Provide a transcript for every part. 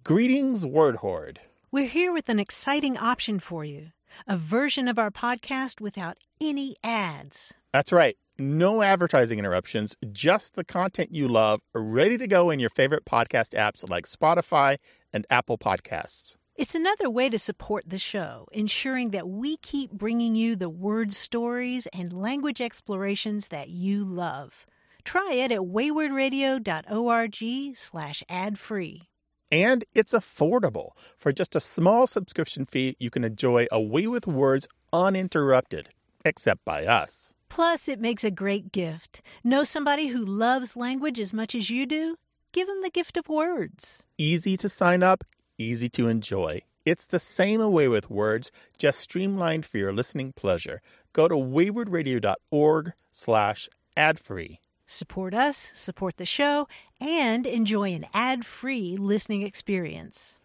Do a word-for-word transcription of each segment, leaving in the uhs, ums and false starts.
Greetings, Word Horde. We're here with an exciting option for you. A version of our podcast without any ads. That's right. No advertising interruptions, just the content you love, ready to go in your favorite podcast apps like Spotify and Apple Podcasts. It's another way to support the show, ensuring that we keep bringing you the word stories and language explorations that you love. Try it at waywardradio.org slash ad-free. And it's affordable. For just a small subscription fee, you can enjoy A Way with Words uninterrupted, except by us. Plus, it makes a great gift. Know somebody who loves language as much as you do? Give them the gift of words. Easy to sign up, easy to enjoy. It's the same A Way with Words, just streamlined for your listening pleasure. Go to waywardradio.org slash ad-free. Support us, support the show, and enjoy an ad-free listening experience.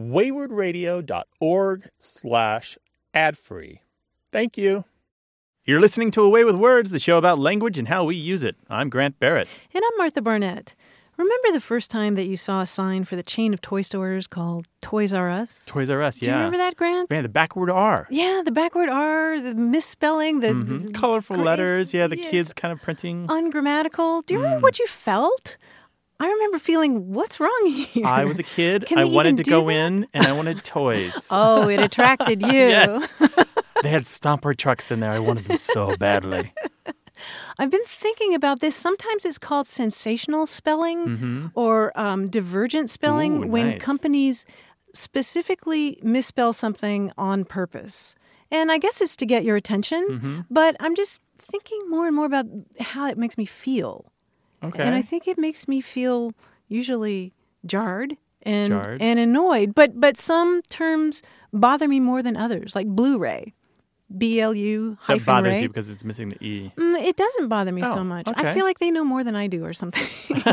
waywardradio.org slash ad-free. Thank you. You're listening to A Way with Words, the show about language and how we use it. I'm Grant Barrett. And I'm Martha Barnett. Remember the first time that you saw a sign for the chain of toy stores called Toys R Us? Toys R Us, yeah. Do you remember that, Grant? Man, the backward R. Yeah, the backward R, the misspelling, the... Mm-hmm. the colorful grace, letters, yeah, the yeah, kids kind of printing. Ungrammatical. Do you Mm. remember what you felt? I remember feeling, what's wrong here? I was a kid. Can I they wanted even to do go that? in, and I wanted toys. Oh, it attracted you. Yes. They had stomper trucks in there. I wanted them so badly. I've been thinking about this. Sometimes it's called sensational spelling Mm-hmm. or um, divergent spelling Ooh, when nice. companies specifically misspell something on purpose. And I guess it's to get your attention, Mm-hmm. but I'm just thinking more and more about how it makes me feel. Okay. And I think it makes me feel usually jarred and Jarred. and annoyed. But but some terms bother me more than others, like Blu-ray. B L U hyphen That bothers ray. you because it's missing the E. Mm, it doesn't bother me Oh, so much. okay. I feel like they know more than I do or something.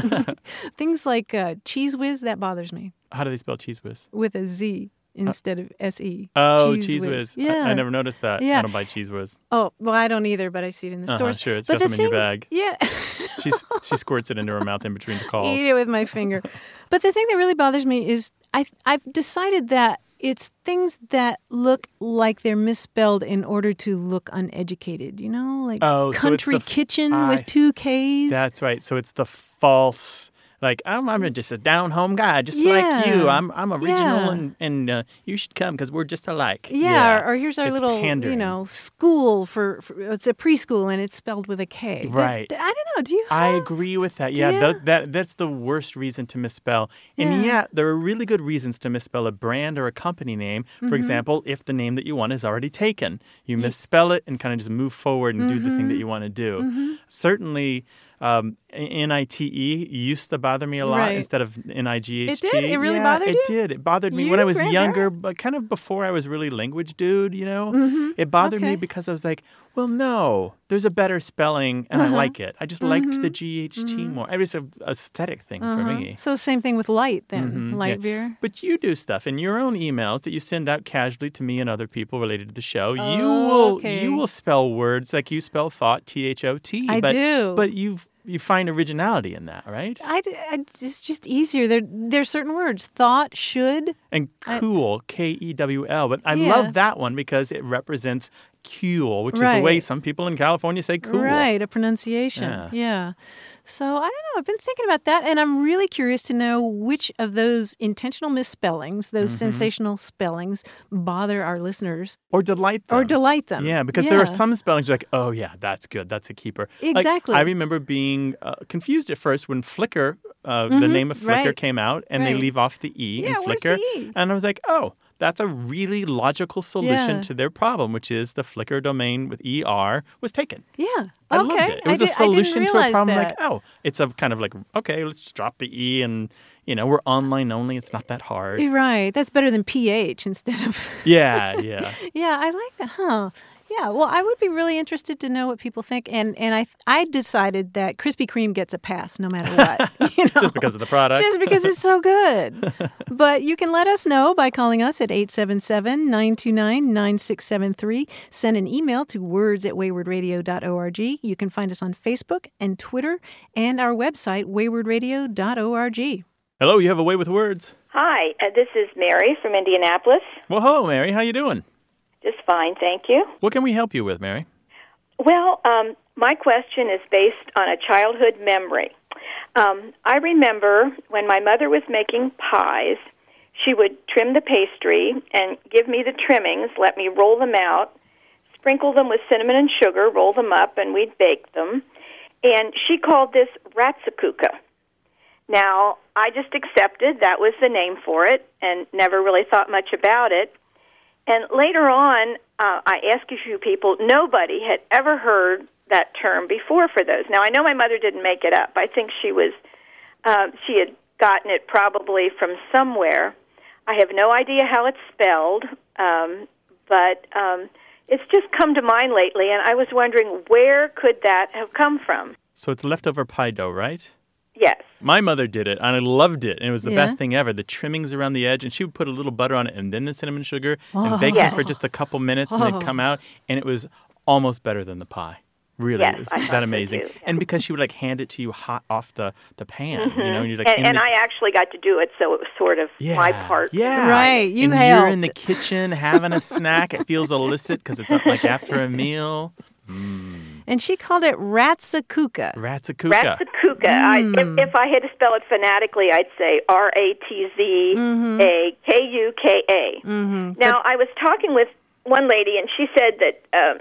Things like uh, Cheese Whiz, that bothers me. How do they spell Cheese Whiz? With a Z instead of S E. Oh, Cheese Whiz. I, Yeah. I never noticed that. Yeah. I don't buy Cheese Whiz. Oh, well, I don't either, but I see it in the Uh-huh, stores. sure, it's but got the them in your thing- bag. Yeah. She's, she squirts it into her mouth in between the calls. Eat it with my finger. But the thing that really bothers me is I, I've decided that it's things that look like they're misspelled in order to look uneducated, you know? Like Oh, so it's Country the f- Kitchen I- with two Ks. That's right. So it's the false, like, I'm, I'm just a down-home guy, just Yeah. like you. I'm I'm original, Yeah. and, and uh, you should come because we're just alike. Yeah, Or, or here's our It's little, pandering. you know, school for, for, it's a preschool and it's spelled with a K. That- Right. that- I don't know. Do you I have- agree with that. Do Yeah, ya? that, that that's the worst reason to misspell. And Yeah. yeah, there are really good reasons to misspell a brand or a company name. For Mm-hmm. example, if the name that you want is already taken, you misspell it and kind of just move forward and do the thing that Mm-hmm. you want to do. Certainly, um, N I T E used to bother me a lot Right. instead of N I G H T. It did? It really yeah, bothered it you? did. It bothered me You, when I was Grant younger, Barrett? but kind of before I was really language dude, you know? It bothered me Okay. because I was like, well, no, there's a better spelling and Uh-huh. I like it. I just liked the G H T more. It was an aesthetic thing for Uh-huh. me. So same thing with light then, Mhm, light yeah. beer. But you do stuff in your own emails that you send out casually to me and other people related to the show. you Oh, will okay. you will spell words like you spell thought, T H O T. I but, do. But you've you find originality in that, right? I, I- it's just easier. There, there's certain words. Thought, should. And cool, K E W L. But I Yeah. love that one because it represents cool, which is the way Right. some people in California say cool. Right, a pronunciation. Yeah. Yeah. So I don't know. I've been thinking about that, and I'm really curious to know which of those intentional misspellings, those Mm-hmm. sensational spellings, bother our listeners Or delight them. or delight them. Yeah, because there are Yeah. some spellings you're like, oh, yeah, that's good. That's a keeper. Like, Exactly. I remember being uh, confused at first when Flickr, uh, the name of Flickr Mm-hmm. right. came out, and they Right. leave off the E Yeah, in where's Flickr. the E? And I was like, oh, that's a really logical solution Yeah. to their problem, which is the Flickr domain with E R was taken. Yeah. I okay. loved it. It was I a did- solution I to didn't a problem realize like, oh, it's a kind of like, okay, let's just drop the E and, you know, we're online only. It's not that hard. You're right. That's better than P H instead of. Yeah, yeah. Yeah, I like that. Huh. Yeah, well, I would be really interested to know what people think, and and I I decided that Krispy Kreme gets a pass no matter what, you know? Just because of the product. Just because it's so good. But you can let us know by calling us at eight seven seven, nine two nine, nine six seven three. Send an email to words at waywardradio dot org. You can find us on Facebook and Twitter and our website, wayward radio dot org. Hello, you have a way with words. Hi, uh, this is Mary from Indianapolis. Well, hello, Mary. How you doing? Just fine, thank you. What can we help you with, Mary? Well, um, my question is based on a childhood memory. Um, I remember when my mother was making pies, she would trim the pastry and give me the trimmings, let me roll them out, sprinkle them with cinnamon and sugar, roll them up, and we'd bake them. And she called this Ratsakuka. Now, I just accepted that was the name for it and never really thought much about it. And later on, uh, I asked a few people, nobody had ever heard that term before for those. Now, I know my mother didn't make it up. I think she was, uh, she had gotten it probably from somewhere. I have no idea how it's spelled, um, but um, it's just come to mind lately, and I was wondering, where could that have come from? So it's leftover pie dough, right? Yes. My mother did it, and I loved it, and it was the Yeah. best thing ever. The trimmings around the edge, and she would put a little butter on it and then the cinnamon sugar and Oh. bake Yes. it for just a couple minutes, and Oh. they'd come out, and it was almost better than the pie. Really, Yes, it was I thought that so, amazing. too. And because she would like hand it to you hot off the, the pan, you know, and you're like, And, in and the, I actually got to do it, so it was sort of yeah, my part. Yeah, Right, you and helped. you're in the kitchen having a snack. It feels illicit because it's not like after a meal. And she called it Ratsakuka. Ratsakuka. Ratsakuka. I, if, if I had to spell it phonetically, I'd say R A T Z A K U K A. Now, I was talking with one lady, and she said that um,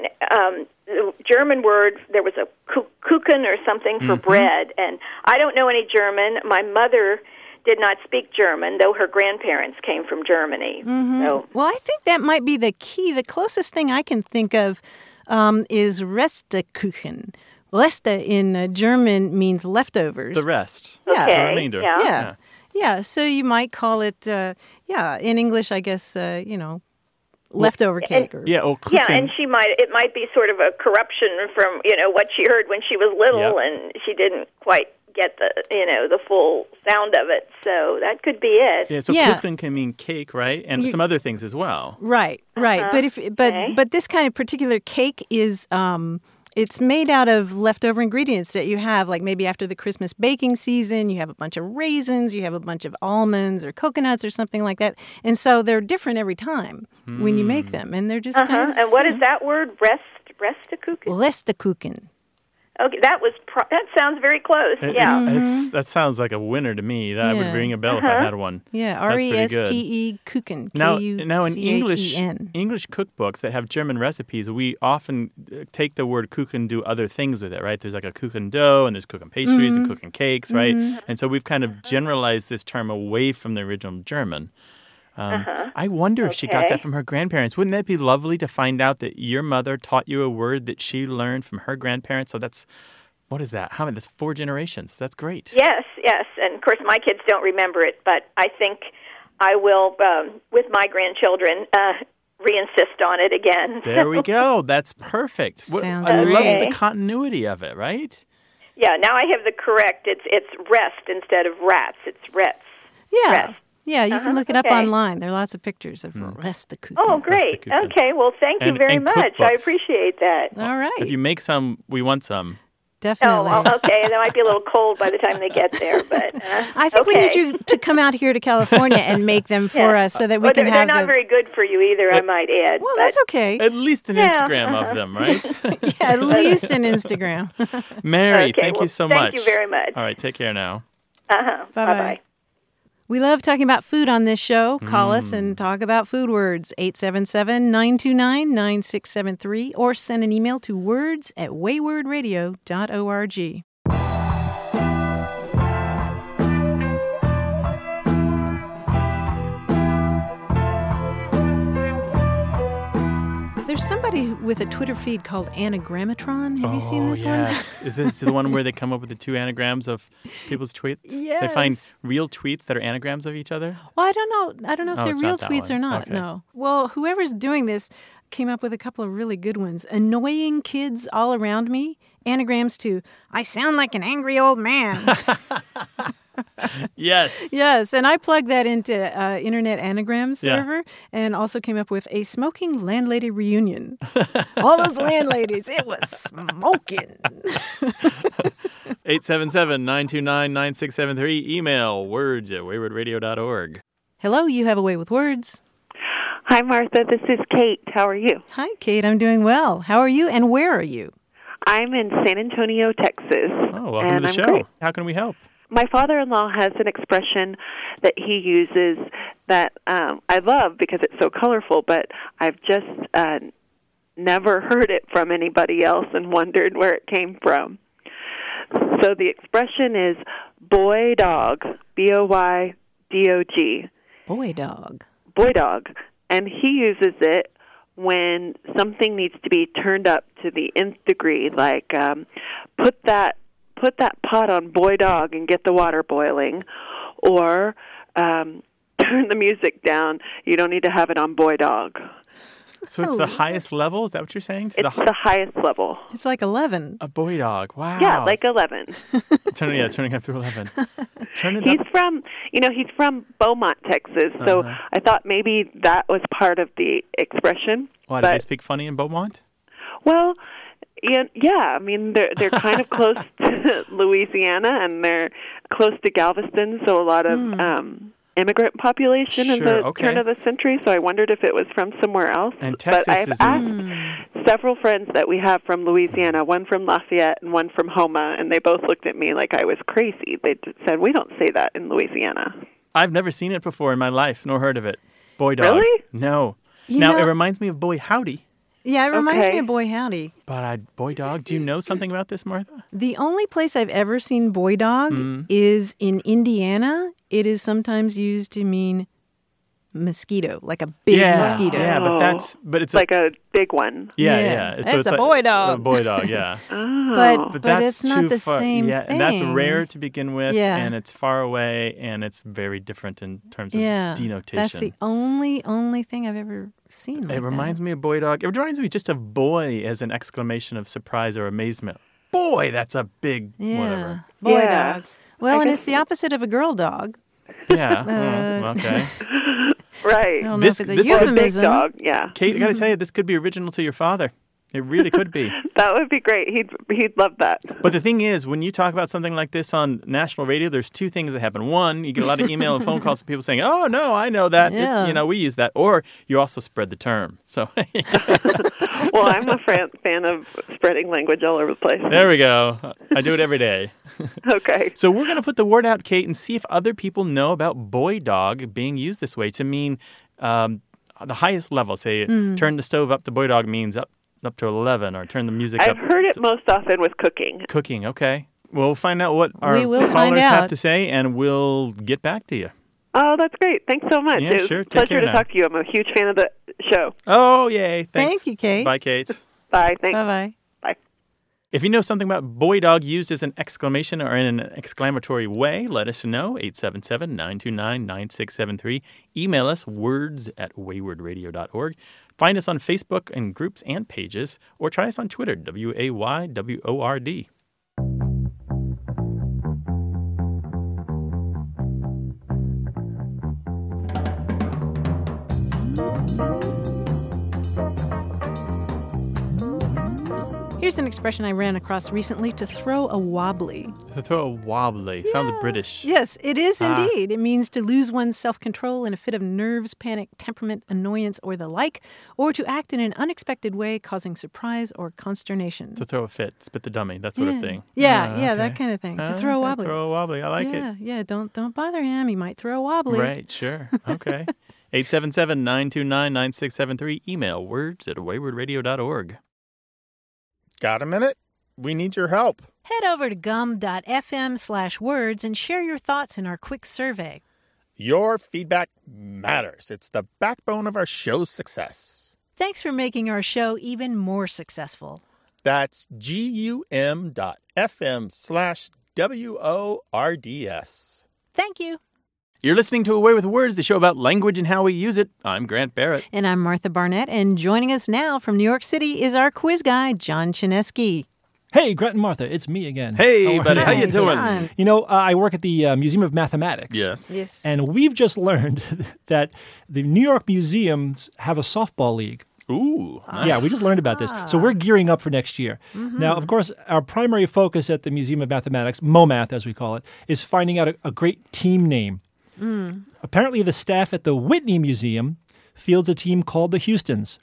um, the German word, there was a ku- Kuchen or something for bread, and I don't know any German. My mother did not speak German, though her grandparents came from Germany. So, Well, I think that might be the key. The closest thing I can think of um, is Restekuchen. Reste in uh, German means leftovers. The rest. Yeah. The okay, remainder. yeah. Yeah. Yeah, so you might call it, uh, yeah, in English, I guess, uh, you know, leftover cake. Or, Yeah, or Yeah, Kuchen. and she might, it might be sort of a corruption from, you know, what she heard when she was little, Yep. and she didn't quite get the, you know, the full sound of it. So that could be it. Yeah, so Yeah. Kuchen can mean cake, right? And You- some other things as well. Right, right. But if but okay. but this kind of particular cake is um it's made out of leftover ingredients that you have, like maybe after the Christmas baking season, you have a bunch of raisins, you have a bunch of almonds or coconuts or something like that. And so they're different every time when you make them. And they're just Uh-huh. kind of And what is that word? Rest, Restekuchen? Restekuchen. Okay, that was pro- that sounds very close. It- Yeah. it- it's, that sounds like a winner to me. That would Yeah. ring a bell if I had one. Yeah, That's R pretty E good. S T E Kuchen. Now, K U now in C H E English N. English cookbooks that have German recipes, we often uh, take the word Kuchen and do other things with it, right? There's like a Kuchen dough, and there's Kuchen pastries Mm-hmm. and Kuchen cakes, right? And so we've kind of generalized this term away from the original German. Um, I wonder if she got Okay. that from her grandparents. Wouldn't that be lovely to find out that your mother taught you a word that she learned from her grandparents? So that's, what is that? How many? That's four generations. That's great. Yes, yes. And of course, my kids don't remember it, but I think I will, um, with my grandchildren, uh, re-insist on it again. There we go. That's perfect. What- Sounds I love great. the continuity of it, right? Yeah, now I have the correct. It's it's rest instead of rats. It's rets. Yeah. Rest. Yeah, you can look it up okay. online. There are lots of pictures of Restekuchen. Oh, great. Restekuchen. Okay, well, thank you And- very and much. I cookbooks. appreciate that. All right. If you make some, we want some. Definitely. Oh, well, okay. They might be a little cold by the time they get there, but uh, I think okay. we need you to come out here to California and make them for Yeah. us so that we Well, can they're, have they're not the... very good for you either, I might add. Well, but- that's okay. At least an Yeah, Instagram uh-huh. of them, right? Yeah, at least an Instagram. Mary, Okay, thank well, you so thank much. you very much. All right, take care now. Uh-huh. Bye-bye. Bye-bye. We love talking about food on this show. Call us and talk about food words, eight seven seven, nine two nine, nine six seven three, or send an email to words at wayward radio dot org. There's somebody with a Twitter feed called Anagrammatron. Have you seen this oh, yes. Is this the one where they come up with the two anagrams of people's tweets? They find Yes. real tweets that are anagrams of each other? Well, I don't know. I don't know if Oh, they're it's real not that tweets one. or not. Okay. No. Well, whoever's doing this came up with a couple of really good ones. Annoying kids all around me. Anagrams to I sound like an angry old man. Yes. Yes, and I plugged that into uh, Internet Anagram Yeah. server and also came up with a smoking landlady reunion. All those landladies, it was smoking. eight seven seven, nine two nine, nine six seven three. Email words at wayward radio dot org. Hello, you have a way with words. Hi, Martha. This is Kate. How are you? Hi, Kate. I'm doing well. How are you, and where are you? I'm in San Antonio, Texas. Oh, welcome and to the I'm show. Great. How can we help? My father-in-law has an expression that he uses that um, I love because it's so colorful, but I've just uh, never heard it from anybody else and wondered where it came from. So the expression is boy dog, B O Y D O G. Boy dog. Boy dog. And he uses it when something needs to be turned up to the nth degree, like um, put that put that pot on boy dog and get the water boiling, or um, turn the music down. You don't need to have it on boy dog. So it's the highest level? Is that what you're saying? So It's the, the highest level. It's like eleven. a boy dog. Wow. Yeah, like eleven. Turn, yeah, turning up to eleven. Turn it He's up. from, you know, he's from Beaumont, Texas. So Uh-huh. I thought maybe that was part of the expression. Why, do but, they speak funny in Beaumont? Well, yeah, yeah, I mean, they're they're kind of close to Louisiana, and they're close to Galveston, so a lot of um, immigrant population in Sure, the okay. turn of the century. So I wondered if it was from somewhere else. And Texas but I've is asked in- several friends that we have from Louisiana, one from Lafayette and one from Houma, and they both looked at me like I was crazy. They just said, "We don't say that in Louisiana." I've never seen it before in my life, nor heard of it. Boy dog. Really? No. You now, know- it reminds me of boy howdy. Yeah, it reminds Okay. me of Boy Howdy. But I, boy dog, do you know something about this, Martha? The only place I've ever seen boy dog Mm. is in Indiana. It is sometimes used to mean mosquito, like a big yeah, mosquito. Yeah, but Oh. that's, but it's It's like a big one. yeah, Yeah. yeah. That's it's a like- boy dog. A boy dog, yeah. Oh. But But but that's it's not too the far. same yeah, thing. and that's rare to begin with, Yeah. and it's far away, and it's very different in terms of Yeah, denotation. that's the only only thing I've ever seen. Like It reminds me of boy dog. It reminds me just of boy as an exclamation of surprise or amazement. Boy, that's a big that. Yeah, whatever. boy Yeah. dog. Well, I and guess- it's the opposite of a girl dog. Yeah. Uh, oh, okay. Right. I don't know This- if it's a this- A big euphemism. dog, yeah. Kate, I got to tell you, this could be original to your father. It really could be. That would be great. He'd he'd love that. But the thing is, when you talk about something like this on national radio, there's two things that happen. One, you get a lot of email and phone calls from people saying, "Oh no, I know that. It- Yeah. you know, we use that." Or you also spread the term. So Well, I'm a fan, fan of spreading language all over the place. there we go. I do it every day. Okay. So we're going to put the word out, Kate, and see if other people know about boy dog being used this way to mean um, the highest level. Say, Mm. turn the stove up. The boy dog means up up to eleven, or turn the music I've up. heard it most often with cooking. Cooking. Okay. We'll find out what our We will callers find have out. to say, and we'll get back to you. Oh, that's great. Thanks so much. Yeah, it was sure. a Take pleasure care to now. talk to you. I'm a huge fan of the show. Oh, yay. Thanks. Thank you, Kate. Bye, Kate. Bye. Thanks. Bye bye. Bye. If you know something about boy dog used as an exclamation or in an exclamatory way, let us know. eight seven seven, nine two nine, nine six seven three. Email us words at wayward radio dot org. Find us on Facebook and groups and pages, or try us on Twitter, W A Y W O R D. Here's an expression I ran across recently: to throw a wobbly. To throw a wobbly. Sounds British. Yes, it is Ah. indeed. It means to lose one's self-control in a fit of nerves, panic, temperament, annoyance, or the like, or to act in an unexpected way, causing surprise or consternation. To throw a fit, spit the dummy, that sort yeah. of thing. Yeah, Ah, yeah, that okay. kind of thing. To Ah, throw a okay, wobbly. Throw a wobbly. I like it. yeah, yeah. Don't don't bother him. He might throw a wobbly. Right, sure. Okay. eight seven seven, nine two nine, nine six seven three. Email words at wayward radio dot org. Got a minute? We need your help. Head over to gum.fm slash words and share your thoughts in our quick survey. Your feedback matters. It's the backbone of our show's success. Thanks for making our show even more successful. That's G-U-M dot F-M slash W-O-R-D-S. Thank you. You're listening to Away with Words, the show about language and how we use it. I'm Grant Barrett. And I'm Martha Barnett, and joining us now from New York City is our quiz guy, John Chinesky. Hey, Gret and Martha, it's me again. Hey, How are buddy, you? how you Hi, doing? John. You know, uh, I work at the uh, Museum of Mathematics. Yes. Yes. And we've just learned that the New York museums have a softball league. Ooh. Nice. Yeah, we just learned about this. So we're gearing up for next year. Now, of course, our primary focus at the Museum of Mathematics, MoMath as we call it, is finding out a, a great team name. Apparently, the staff at the Whitney Museum fields a team called the Houstons.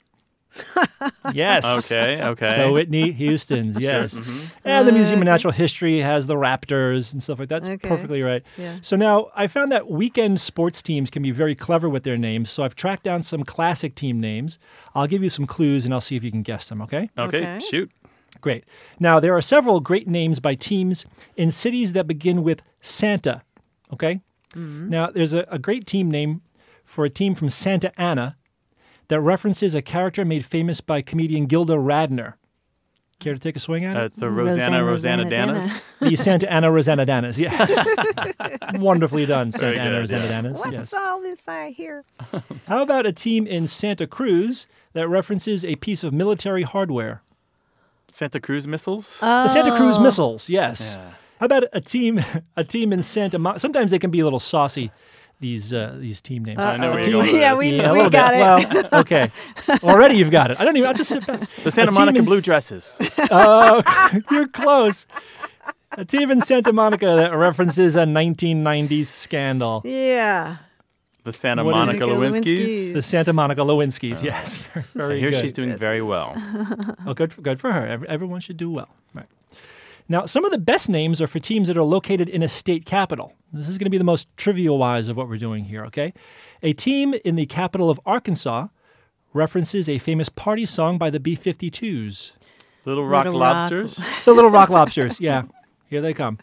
Yes. Okay, okay. The Whitney Houstons, yes. And the Museum of Natural History has the Raptors and stuff like that. That's Okay. perfectly right. Yeah. So now I found that weekend sports teams can be very clever with their names. So I've tracked down some classic team names. I'll give you some clues and I'll see if you can guess them, okay? Okay, Okay. shoot. Great. Now, there are several great names by teams in cities that begin with Santa, okay? Now, there's a, a great team name for a team from Santa Ana that references a character made famous by comedian Gilda Radner. Care to take a swing at Uh, it? it's the Rosanna, Rosanna, Danas. The Santa Ana Rosanna Danas, yes. Wonderfully done, Santa Very Ana good, Rosanna yeah. Danas, What's yes. all this I hear? How about a team in Santa Cruz that references a piece of military hardware? Santa Cruz missiles? Uh, The Santa Cruz missiles, yes. Yeah. How about a team a team in Santa Monica? Sometimes they can be a little saucy, these uh, these team names. I know A where team- you're going with Yeah, this. we- Yeah, a we little got bit. it. Well, okay. Already you've got it. I don't even, I'll just sit back. The Santa A team Monica in- blue dresses. Oh, you're close. A team in Santa Monica that references a nineteen nineties scandal. Yeah. The Santa What is Monica it? Lewinskis. The Santa Monica Lewinsky's, yes. Very I hear good. she's doing very well. Oh, good for, good for her. Every- Everyone should do well. Right. Now, some of the best names are for teams that are located in a state capital. This is going to be the most trivial-wise of what we're doing here, okay? A team in the capital of Arkansas references a famous party song by the B fifty-twos. Little Rock Little Rock. Lobsters. The Little Rock Lobsters, yeah. Here they come.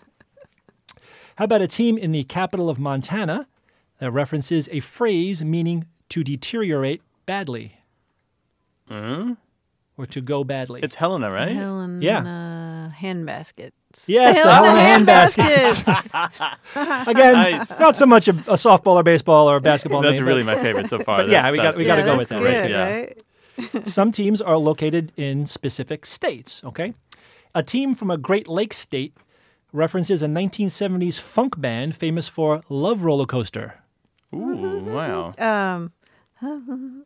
How about a team in the capital of Montana that references a phrase meaning to deteriorate badly? Hmm? Or to go badly. It's Helena, right? Helen Yeah. uh, handbaskets. Yes, the Helena hand baskets. Again, Nice. not so much a, a softball or baseball or a basketball That's name, really but my favorite so far. But yeah, That's- we got- that's- we gotta yeah, go that's with that, good, right? Yeah. right? some teams are located in specific states, okay? A team from a Great Lakes state references a nineteen seventies funk band famous for Love Roller Coaster. Ooh, wow. Um, um,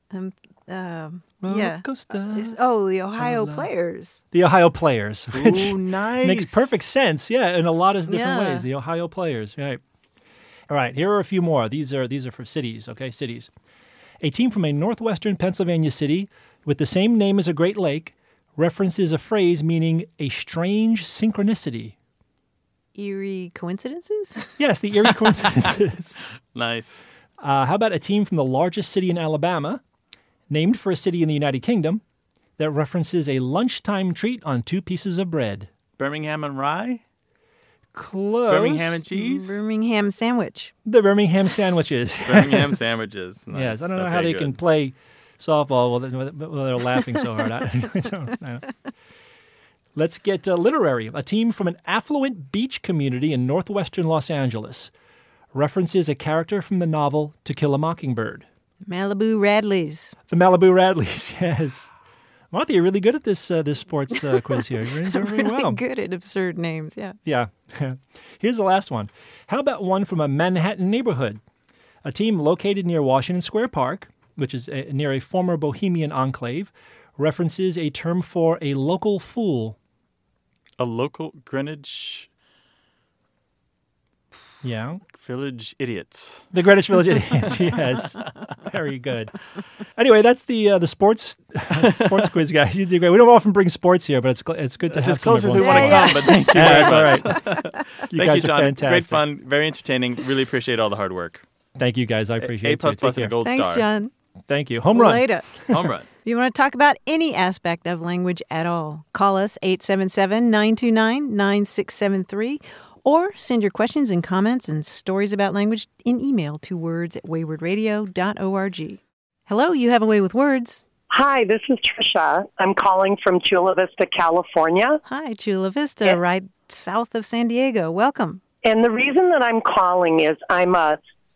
um, Roller yeah. Coaster. It's- oh, the Ohio Players. The Ohio Players, which Ooh, nice. makes perfect sense, yeah, in a lot of different Yeah. ways. The Ohio Players, right? All right, here are a few more. These are these are for cities, okay? Cities. A team from a northwestern Pennsylvania city with the same name as a Great Lake references a phrase meaning a strange synchronicity. Eerie coincidences? Yes, the eerie coincidences. Nice. Uh, how about a team from the largest city in Alabama, named for a city in the United Kingdom, that references a lunchtime treat on two pieces of bread? Birmingham and Rye? Close. Birmingham and cheese? Birmingham sandwich. The Birmingham sandwiches. Birmingham Yes. sandwiches. Nice. Yes, I don't know how Okay, they good. can play softball while they're, while they're laughing so hard. I, I don't, I don't. Let's get uh, literary. A team from an affluent beach community in northwestern Los Angeles references a character from the novel To Kill a Mockingbird. Malibu Radleys. The Malibu Radleys, yes. Martha, you're really good at this uh, this sports uh, quiz here. You're doing really Really well. good at absurd names, yeah. Yeah. Here's the last one. How about one from a Manhattan neighborhood? A team located near Washington Square Park, which is uh, near a former Bohemian enclave, references a term for a local fool. A local Greenwich Yeah. Village Idiots. The Greenwich Village Idiots, yes. Very good. Anyway, that's the uh, the sports sports quiz, guys. You did great. We don't often bring sports here, but it's cl- it's good to That's have as close some as we every want once to in a come, but thank you while. very Yeah, much. that's all right. You Thank guys you, John. are fantastic. Great fun, very entertaining. Really appreciate all the hard work. Thank you, guys. I appreciate A it. plus too. plus Take and a care. gold Thanks, star. John. Thank you. Home run. Later. Home run. If you want to talk about any aspect of language at all, call us eight seven seven, nine two nine, nine six seven three or send your questions and comments and stories about language in email to words at wayward radio dot org. Hello, you have a way with words. Hi, this is Trisha. I'm calling from Chula Vista, California. Hi, Chula Vista, Yeah. right south of San Diego. Welcome. And the reason that I'm calling is I'm a,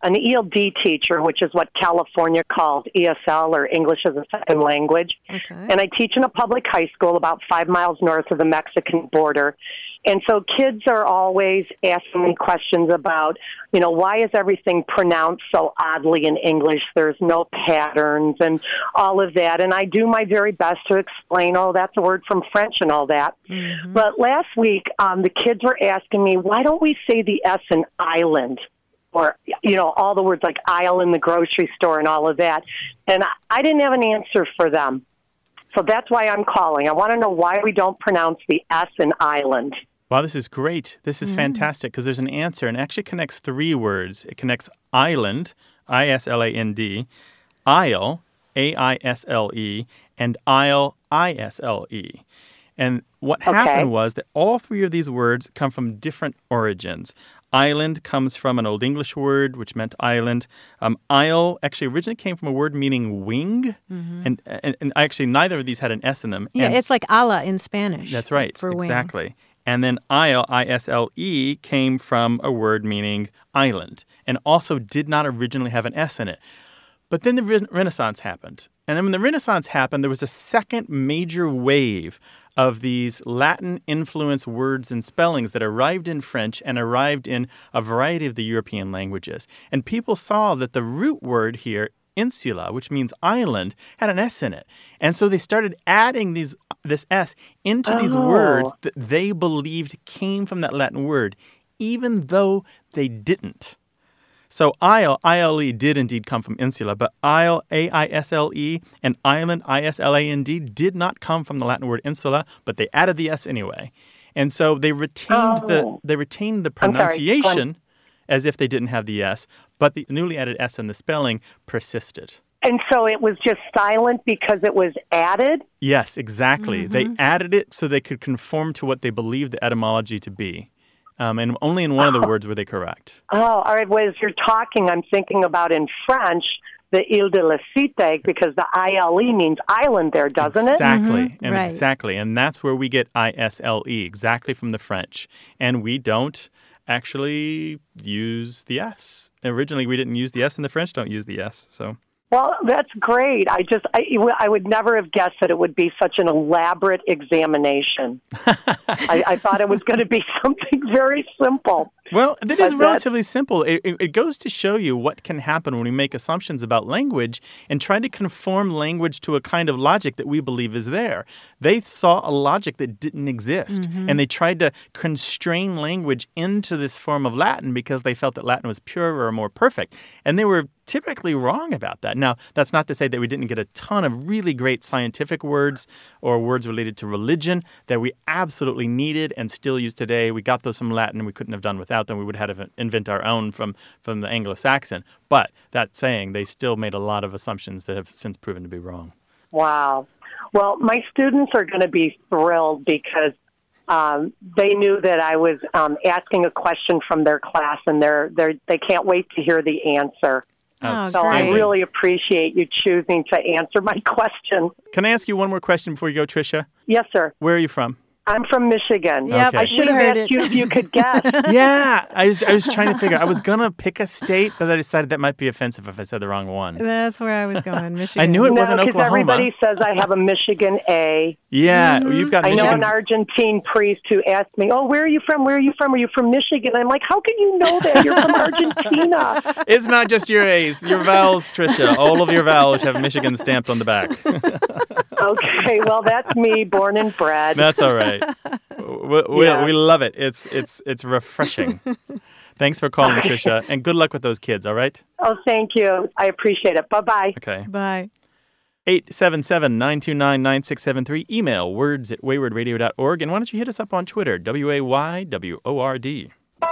an E L D teacher, which is what California calls E S L, or English as a Second Language. Okay. And I teach in a public high school about five miles north of the Mexican border. And so kids are always asking me questions about, you know, why is everything pronounced so oddly in English? There's no patterns and all of that. And I do my very best to explain, oh, that's a word from French and all that. Mm-hmm. But last week, um, the kids were asking me, why don't we say the S in island? Or, you know, all the words like aisle in the grocery store and all of that. And I, I didn't have an answer for them. So that's why I'm calling. I want to know why we don't pronounce the S in island. Wow, this is great. This is mm. fantastic because there's an answer, and it actually connects three words. It connects island, I S L A N D, aisle, A I S L E, and isle, I S L E. And what okay. happened was that all three of these words come from different origins. Island comes from an Old English word, which meant island. Um, isle actually originally came from a word meaning wing. Mm-hmm. And, and and actually neither of these had an S in them. Yeah, and it's like ala in Spanish. That's right, for exactly. Wing. And then isle, I S L E, came from a word meaning island and also did not originally have an S in it. But then the re- Renaissance happened. And then when the Renaissance happened, there was a second major wave of these Latin-influenced words and spellings that arrived in French and arrived in a variety of the European languages. And people saw that the root word here, insula, which means island, had an S in it. And so they started adding these this S into oh. these words that they believed came from that Latin word, even though they didn't. So isle, I L E, did indeed come from insula, but isle, A I S L E, and island, I S L A N D, did not come from the Latin word insula, but they added the S anyway. And so they retained oh. the they retained the pronunciation as if they didn't have the S, but the newly added S in the spelling persisted. And so it was just silent because it was added? Yes, exactly. Mm-hmm. They added it so they could conform to what they believed the etymology to be. Um, and only in one of the words were they correct. Oh, all right. Well, as you're talking, I'm thinking about in French, the Ile de la Cité, because the I L E means island there, doesn't exactly. it? Mm-hmm. And right. Exactly. And that's where we get I S L E, exactly from the French. And we don't actually use the S. Originally, we didn't use the S, and the French don't use the S. So. Well, that's great. I just, I, I would never have guessed that it would be such an elaborate examination. I, I thought it was going to be something very simple. Well, that is relatively simple. It, it, it goes to show you what can happen when we make assumptions about language and try to conform language to a kind of logic that we believe is there. They saw a logic that didn't exist, mm-hmm. and they tried to constrain language into this form of Latin because they felt that Latin was purer or more perfect. And they were typically wrong about that. Now, that's not to say that we didn't get a ton of really great scientific words or words related to religion that we absolutely needed and still use today. We got those from Latin and we couldn't have done without them. We would have had to invent our own from, from the Anglo-Saxon. But that saying, they still made a lot of assumptions that have since proven to be wrong. Wow. Well, my students are going to be thrilled because um, they knew that I was um, asking a question from their class, and they're, they're, they can't wait to hear the answer. Oh, so I really appreciate you choosing to answer my question. Can I ask you one more question before you go, Tricia? Yes, sir. Where are you from? I'm from Michigan. Yep, okay. I should have asked it. you if you could guess. Yeah, I was, I was trying to figure. I was going to pick a state, but I decided that might be offensive if I said the wrong one. That's where I was going, Michigan. I knew it no, wasn't Oklahoma. because everybody says I have a Michigan A. Yeah, mm-hmm. You've got I Michigan. know an Argentine priest who asked me, oh, where are you from? Where are you from? Are you from Michigan? I'm like, how can you know that? You're from Argentina. It's not just your A's, your vowels, Tricia. All of your vowels have Michigan stamped on the back. Okay, well, that's me, born and bred. That's all right. We, we, yeah. we love it. It's it's it's refreshing. Thanks for calling, Tricia, and good luck with those kids, all right? Oh, thank you. I appreciate it. Bye-bye. Okay. Bye. eight seven seven, nine two nine, nine six seven three. Email words at wayward radio dot org. And why don't you hit us up on Twitter, W A Y W O R D.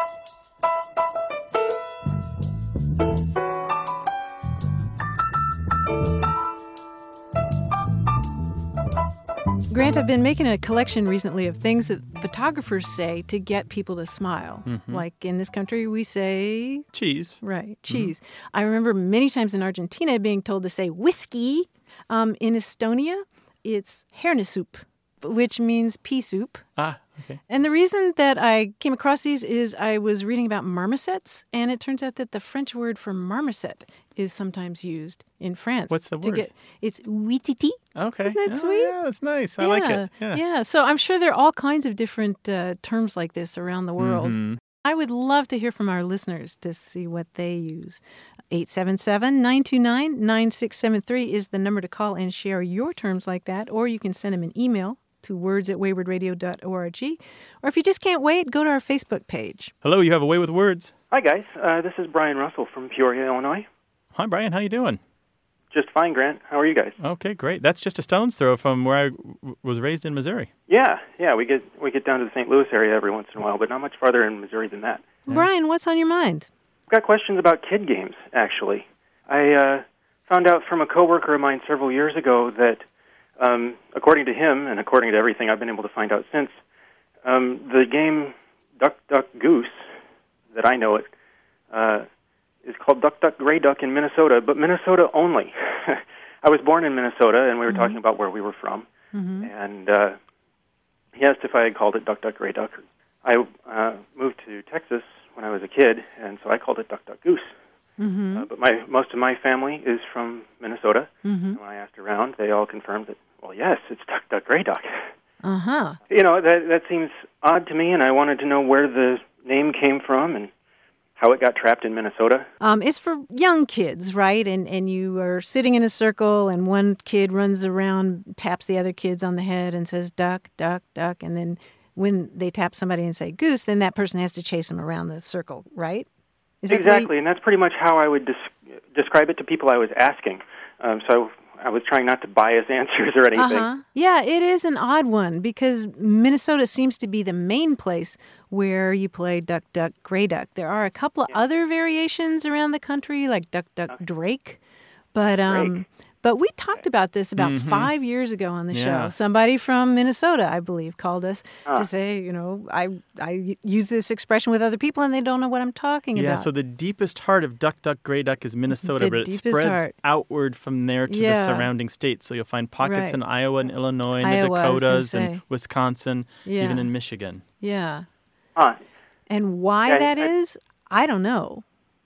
Grant, I've been making a collection recently of things that photographers say to get people to smile. Mm-hmm. Like in this country, we say... Cheese. Right, cheese. Mm-hmm. I remember many times in Argentina being told to say whiskey. Um, in Estonia, it's hernesup. which means pea soup. Ah, okay. And the reason that I came across these is I was reading about marmosets, and it turns out that the French word for marmoset is sometimes used in France. What's the to word? Get, it's ouititi. Okay. Isn't that Oh, sweet? yeah, that's nice. I like it. Yeah. Yeah. So I'm sure there are all kinds of different uh, terms like this around the world. Mhm. I would love to hear from our listeners to see what they use. eight seven seven, nine two nine, nine six seven three is the number to call and share your terms like that, or you can send them an email to words at wayward radio dot org. Or if you just can't wait, go to our Facebook page. Hello, you have a way with words. Hi, guys. Uh, this is Brian Russell from Peoria, Illinois. Hi, Brian. How you doing? Just fine, Grant. How are you guys? Okay, great. That's just a stone's throw from where I w- was raised in Missouri. Yeah, yeah. We get we get down to the Saint Louis area every once in a while, but not much farther in Missouri than that. Brian, what's on your mind? I've got questions about kid games, actually. I uh, found out from a coworker of mine several years ago that, um, according to him, and according to everything I've been able to find out since, um, the game Duck, Duck, Goose, that I know it, uh, is called Duck, Duck, Gray Duck in Minnesota, but Minnesota only. I was born in Minnesota, and we were mm-hmm. talking about where we were from, mm-hmm. and uh, he asked if I had called it Duck, Duck, Gray Duck. I uh, moved to Texas when I was a kid, and so I called it Duck, Duck, Goose. Mm-hmm. Uh, but my most of my family is from Minnesota. Mm-hmm. And when I asked around, they all confirmed that, well, yes, it's Duck, Duck, Gray Duck. Uh-huh. You know, that that seems odd to me, and I wanted to know where the name came from and how it got trapped in Minnesota. Um, it's for young kids, right? And and you are sitting in a circle, and one kid runs around, taps the other kids on the head and says, duck, duck, duck. And then when they tap somebody and say goose, then that person has to chase them around the circle, right? Is that exactly, you... and that's pretty much how I would des- describe it to people I was asking. Um, so I was trying not to bias answers or anything. Uh-huh. Yeah, it is an odd one because Minnesota seems to be the main place where you play duck, duck, gray duck. There are a couple of yeah. other variations around the country, like duck, duck, okay. Drake. But um, Drake. but we talked about this about mm-hmm. five years ago on the yeah. show. Somebody from Minnesota, I believe, called us huh. to say, you know, I I use this expression with other people and they don't know what I'm talking yeah, about. Yeah, so the deepest heart of Duck, Duck, Gray Duck is Minnesota, the but it deepest spreads heart. outward from there to yeah. the surrounding states. So you'll find pockets right. in Iowa and Illinois and Iowa, the Dakotas and say. Wisconsin, yeah. even in Michigan. Yeah. Huh. And why yeah, that I, is, I don't know.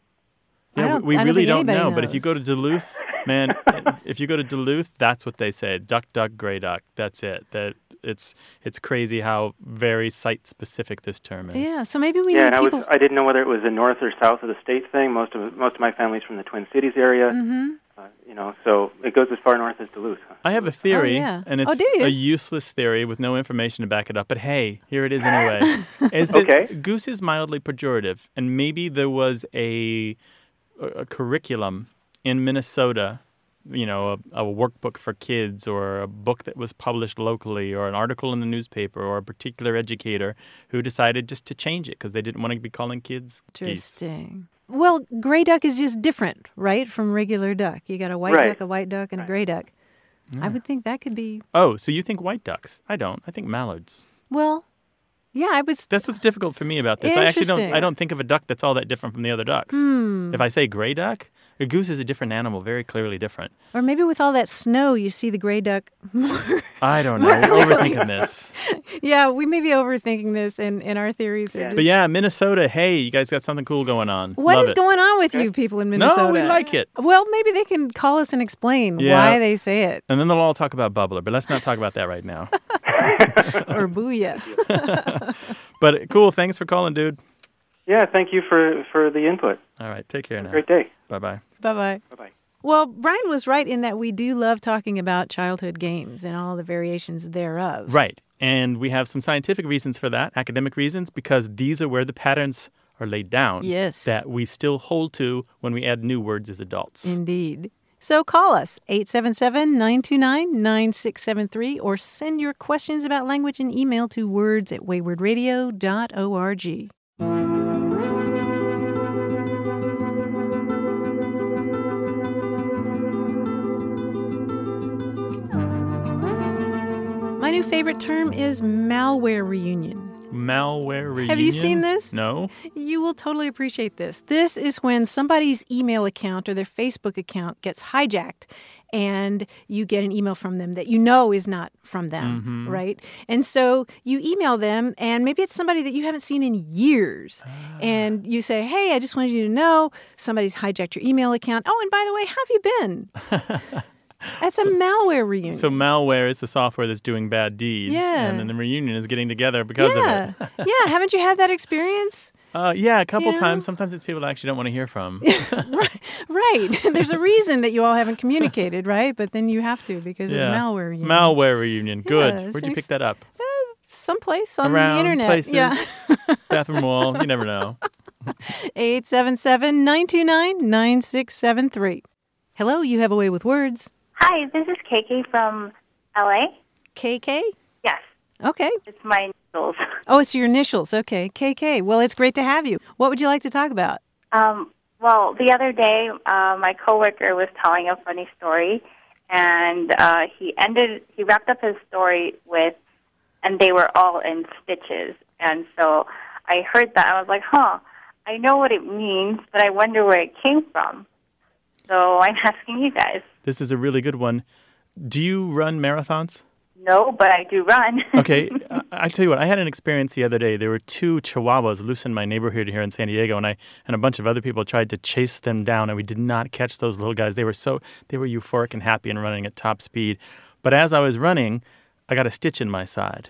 Yeah, I don't, we I don't really think don't know. knows. But if you go to Duluth, man, if you go to Duluth, that's what they say: duck, duck, gray duck. That's it. That it's it's crazy how very site specific this term is. Yeah. So maybe we yeah, need and people. I was I didn't know whether it was the north or south of the state thing. Most of most of my family's from the Twin Cities area. Mm-hmm. Uh, you know, so it goes as far north as Duluth. Huh? I have a theory, oh, yeah. and it's oh, do you? a useless theory with no information to back it up. But hey, here it is anyway. Is that okay. goose is mildly pejorative, and maybe there was a, a, a curriculum in Minnesota, you know, a, a workbook for kids or a book that was published locally or an article in the newspaper or a particular educator who decided just to change it because they didn't want to be calling kids geese. Interesting. Well, gray duck is just different, right, from regular duck. You got a white right. duck, a white duck, and right. a gray duck. Yeah. I would think that could be... Oh, so you think white ducks? I don't. I think mallards. Well, yeah, I was... That's what's difficult for me about this. I actually don't. Interesting. I don't think of a duck that's all that different from the other ducks. Hmm. If I say gray duck, a goose is a different animal, very clearly different. Or maybe with all that snow, you see the gray duck more. I don't know. We're overthinking this. Yeah, we may be overthinking this, and, and our theories are Yeah. just... But yeah, Minnesota. Hey, you guys got something cool going on. What Love is it. going on with you people in Minnesota? No, we like it. Well, maybe they can call us and explain Yeah. why they say it. And then they'll all talk about bubbler, but let's not talk about that right now. Or booyah. But cool. Thanks for calling, dude. Yeah, thank you for, for the input. All right, take care now. Great day. Bye-bye. Bye-bye. Bye-bye. Well, Brian was right in that we do love talking about childhood games and all the variations thereof. Right. And we have some scientific reasons for that, academic reasons, because these are where the patterns are laid down. Yes. That we still hold to when we add new words as adults. Indeed. So call us, eight seven seven, nine two nine, nine six seven three, or send your questions about language and email to words at wayward radio dot org. My new favorite term is malware reunion. Malware reunion? Have you seen this? No. You will totally appreciate this. This is when somebody's email account or their Facebook account gets hijacked and you get an email from them that you know is not from them, mm-hmm. right? And so you email them, and maybe it's somebody that you haven't seen in years. Ah. And you say, hey, I just wanted you to know somebody's hijacked your email account. Oh, and by the way, how have you been? That's a so, malware reunion. So malware is the software that's doing bad deeds. Yeah. And then the reunion is getting together because yeah. of it. yeah. Haven't you had that experience? Uh, yeah, a couple you know? times. Sometimes it's people I actually don't want to hear from. right. right. There's a reason that you all haven't communicated, right? But then you have to because yeah. of the malware reunion. Malware reunion. Good. Yeah, Where'd you pick that up? Uh, someplace on Around the internet. places. Yeah. Bathroom wall. You never know. eight seven seven, nine two nine, nine six seven three. Hello, you have a way with words. Hi, this is K K from L A. K K? Yes. Okay. It's my initials. Oh, it's your initials. Okay. K K. Well, it's great to have you. What would you like to talk about? Um, well, the other day, uh, my coworker was telling a funny story, and uh, he ended, he wrapped up his story with, and they were all in stitches. And so I heard that. I was like, huh, I know what it means, but I wonder where it came from. So I'm asking you guys. This is a really good one. Do you run marathons? No, but I do run. Okay. I, I tell you what, I had an experience the other day. There were two chihuahuas loose in my neighborhood here in San Diego, and I and a bunch of other people tried to chase them down, and we did not catch those little guys. They were so they were euphoric and happy and running at top speed. But as I was running, I got a stitch in my side.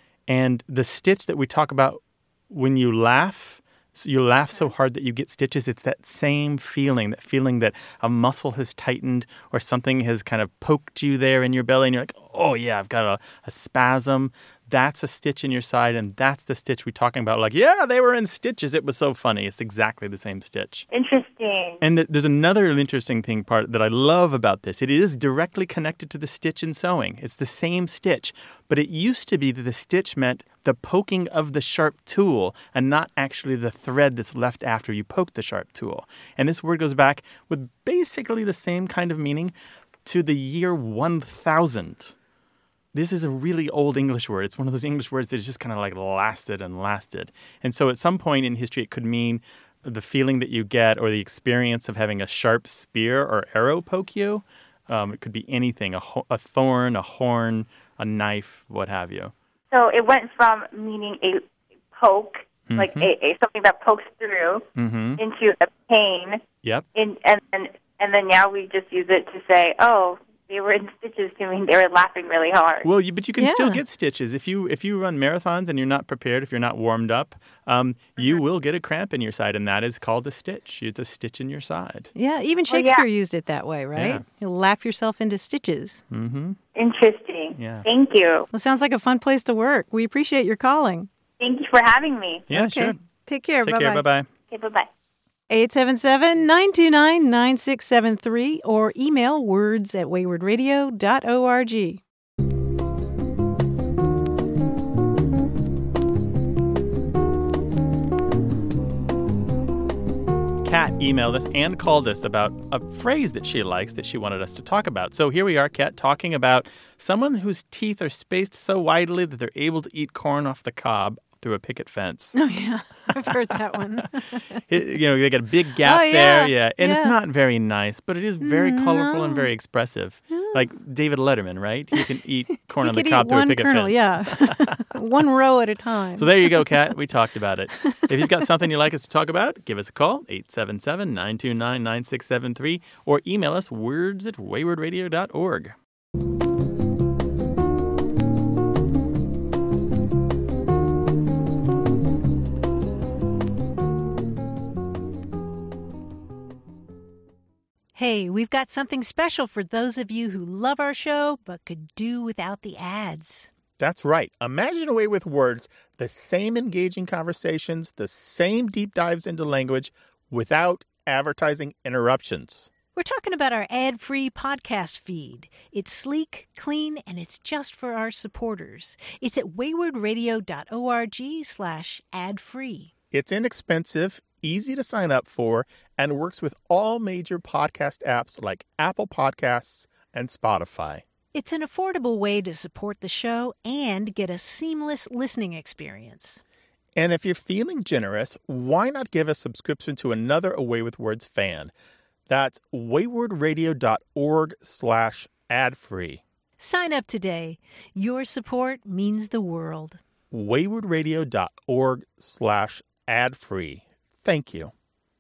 And the stitch that we talk about when you laugh, so you laugh so hard that you get stitches, it's that same feeling, that feeling that a muscle has tightened or something has kind of poked you there in your belly and you're like, oh yeah, I've got a, a spasm. That's a stitch in your side, and that's the stitch we're talking about. Like, yeah, they were in stitches. It was so funny. It's exactly the same stitch. Interesting. And th- there's another interesting thing part that I love about this. It is directly connected to the stitch in sewing. It's the same stitch, but it used to be that the stitch meant the poking of the sharp tool and not actually the thread that's left after you poke the sharp tool. And this word goes back with basically the same kind of meaning to the year one thousand. This is a really old English word. It's one of those English words that just kind of like lasted and lasted. And so at some point in history, it could mean the feeling that you get or the experience of having a sharp spear or arrow poke you. Um, it could be anything, a, ho- a thorn, a horn, a knife, what have you. So it went from meaning a poke, mm-hmm. like a, a something that pokes through, mm-hmm. into a pain. Yep. In, and, and, and then now we just use it to say, oh, they were in stitches to mean they were laughing really hard. Well, you, but you can yeah. still get stitches. If you if you run marathons and you're not prepared, if you're not warmed up, um, mm-hmm. you will get a cramp in your side, and that is called a stitch. It's a stitch in your side. Yeah, even Shakespeare oh, yeah. used it that way, right? Yeah. You'll laugh yourself into stitches. Mm-hmm. Interesting. Yeah. Thank you. Well, sounds like a fun place to work. We appreciate your calling. Thank you for having me. Yeah, okay. sure. Take care. Take bye-bye. care. Bye-bye. Okay, bye-bye. eight seven seven, nine two nine, nine six seven three or email words at wayward radio dot org. Kat emailed us and called us about a phrase that she likes that she wanted us to talk about. So here we are, Kat, talking about someone whose teeth are spaced so widely that they're able to eat corn off the cob through a picket fence. Oh, yeah. I've heard that one. it, you know, they got a big gap oh, yeah. there. Yeah. And yeah. it's not very nice, but it is very no. colorful and very expressive. Yeah. Like David Letterman, right? He can eat corn he on the could cob eat through one a picket kernel, fence. Yeah. One row at a time. So there you go, Kat. We talked about it. If you've got something you'd like us to talk about, give us a call, eight seven seven, nine two nine, nine six seven three, or email us words at wayward radio dot org. Hey, we've got something special for those of you who love our show but could do without the ads. That's right. Imagine a way with words, the same engaging conversations, the same deep dives into language without advertising interruptions. We're talking about our ad-free podcast feed. It's sleek, clean, and it's just for our supporters. It's at wayward radio dot org slash ad-free. It's inexpensive, easy to sign up for, and works with all major podcast apps like Apple Podcasts and Spotify. It's an affordable way to support the show and get a seamless listening experience. And if you're feeling generous, why not give a subscription to another Away with Words fan? That's waywardradio.org slash ad-free. Sign up today. Your support means the world. waywardradio.org slash ad-free. Thank you.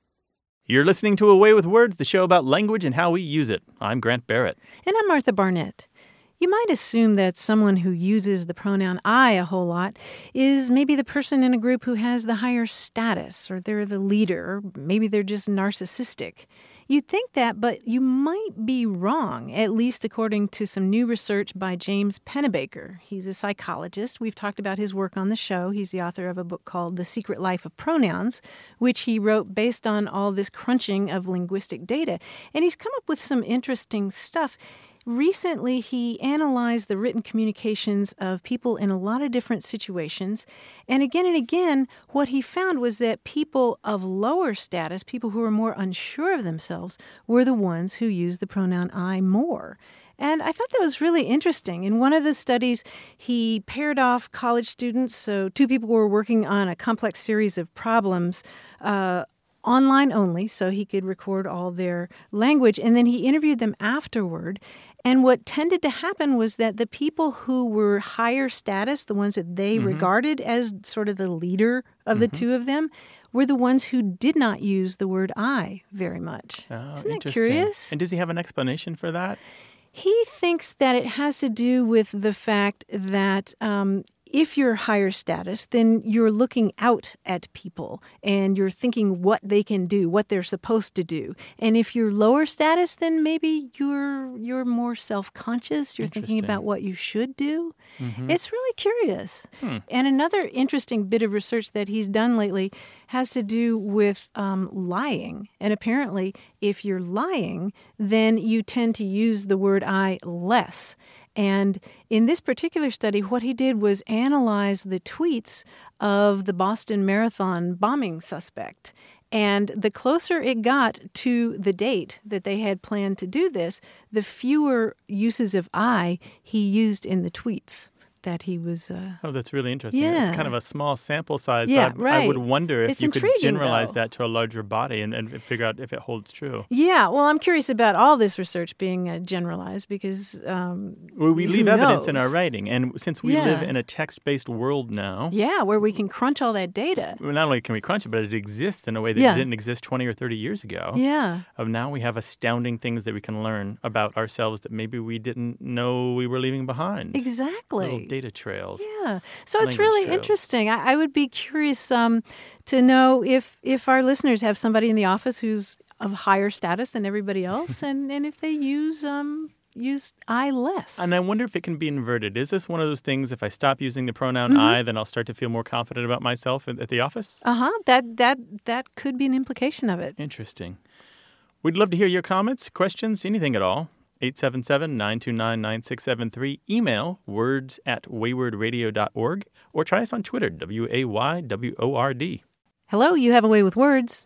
You're listening to Away with Words, the show about language and how we use it. I'm Grant Barrett. And I'm Martha Barnett. You might assume that someone who uses the pronoun I a whole lot is maybe the person in a group who has the higher status, or they're the leader, or maybe they're just narcissistic. You'd think that, but you might be wrong, at least according to some new research by James Pennebaker. He's a psychologist. We've talked about his work on the show. He's the author of a book called The Secret Life of Pronouns, which he wrote based on all this crunching of linguistic data. And he's come up with some interesting stuff. Recently, he analyzed the written communications of people in a lot of different situations. And again and again, what he found was that people of lower status, people who were more unsure of themselves, were the ones who used the pronoun I more. And I thought that was really interesting. In one of the studies, he paired off college students. So two people were working on a complex series of problems, uh, online only, so he could record all their language. And then he interviewed them afterward. And what tended to happen was that the people who were higher status, the ones that they mm-hmm. regarded as sort of the leader of mm-hmm. the two of them, were the ones who did not use the word I very much. Oh, Isn't that interesting. curious? And does he have an explanation for that? He thinks that it has to do with the fact that um, if you're higher status, then you're looking out at people and you're thinking what they can do, what they're supposed to do. And if you're lower status, then maybe you're you're more self-conscious. You're thinking about what you should do. Mm-hmm. It's really curious. Hmm. And another interesting bit of research that he's done lately has to do with um, lying. And apparently, if you're lying, then you tend to use the word I less. And in this particular study, what he did was analyze the tweets of the Boston Marathon bombing suspect. And the closer it got to the date that they had planned to do this, the fewer uses of I he used in the tweets that he was... Uh, oh, that's really interesting. Yeah. It's kind of a small sample size. Yeah, but I, right. I would wonder if it's you could generalize though. that to a larger body and, and figure out if it holds true. Yeah, well, I'm curious about all this research being uh, generalized because um, well, we leave who evidence knows? in our writing. And since we yeah. live in a text-based world now... Yeah, where we can crunch all that data. Well, not only can we crunch it, but it exists in a way that yeah. didn't exist twenty or thirty years ago. Yeah. Um, now we have astounding things that we can learn about ourselves that maybe we didn't know we were leaving behind. Exactly. Little data trails. Yeah. Yeah, so it's Language really trails. interesting. I, I would be curious um, to know if if our listeners have somebody in the office who's of higher status than everybody else, and, and if they use um, use I less. And I wonder if it can be inverted. Is this one of those things? If I stop using the pronoun mm-hmm. I, then I'll start to feel more confident about myself at, at the office. Uh huh. That that that could be an implication of it. Interesting. We'd love to hear your comments, questions, anything at all. eight seven seven, nine two nine, nine six seven three. Email words at waywardradio dot org or try us on Twitter, W A Y W O R D. Hello, you have a way with words.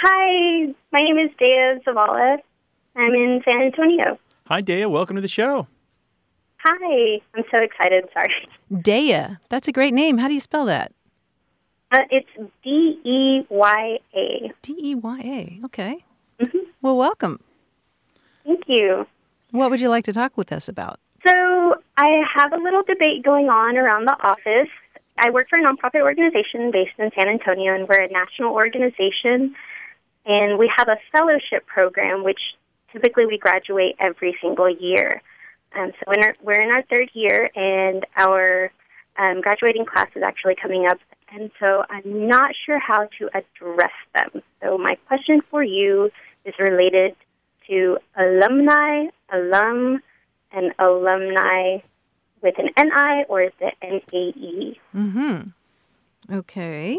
Hi, my name is Dea Zavala. I'm in San Antonio. Hi, Dea. Welcome to the show. Hi. I'm so excited. Sorry. Dea. That's a great name. How do you spell that? Uh, it's D E Y A. D E Y A. Okay. Mm-hmm. Well, welcome. Thank you. What would you like to talk with us about? So I have a little debate going on around the office. I work for a nonprofit organization based in San Antonio, and we're a national organization. And we have a fellowship program, which typically we graduate every single year. Um, so in our, we're in our third year, and our um, graduating class is actually coming up. And so I'm not sure how to address them. So my question for you is related to alumni, alum, and alumni with an N I, or is it N A E? Mm-hmm. Okay.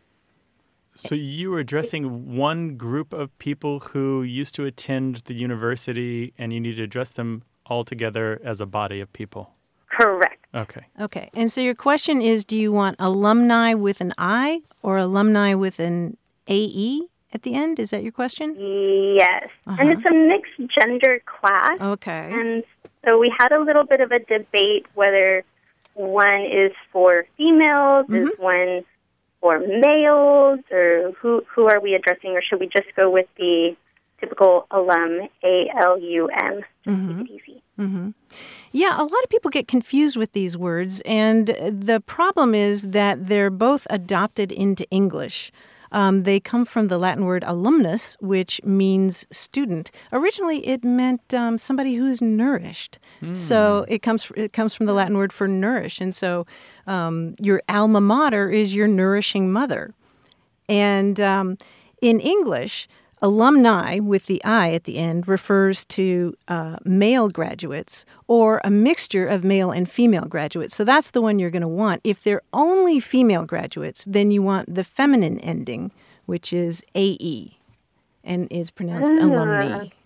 So you were addressing one group of people who used to attend the university, and you need to address them all together as a body of people. Correct. Okay. Okay. And so your question is, do you want alumni with an I or alumni with an A E? at the end? Is that your question? Yes. Uh-huh. And it's a mixed gender class. Okay. And so we had a little bit of a debate whether one is for females, Mm-hmm. is one for males, or who who are we addressing, or should we just go with the typical alum, A L U M, just Mm-hmm. keep it easy. Mm-hmm. Yeah, a lot of people get confused with these words, and the problem is that they're both adopted into English. Um, they come from the Latin word alumnus, which means student. Originally, it meant um, somebody who's nourished. Mm. So it comes it comes from the Latin word for nourish, and so um, your alma mater is your nourishing mother. And um, in English, alumni with the I at the end refers to uh, male graduates or a mixture of male and female graduates. So that's the one you're going to want. If they're only female graduates, then you want the feminine ending, which is A E and is pronounced Ah, alumni. okay.